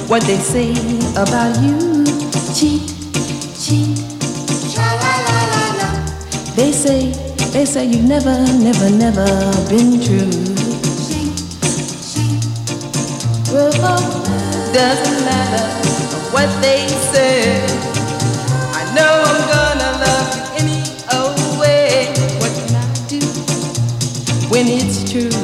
what they say about you. Cheat, cheat, sha la la la la. They say you've never, never, never been true. Cheat, cheat. Well, doesn't matter what they say. I know I'm gonna love you any old way. What can I do when it's true?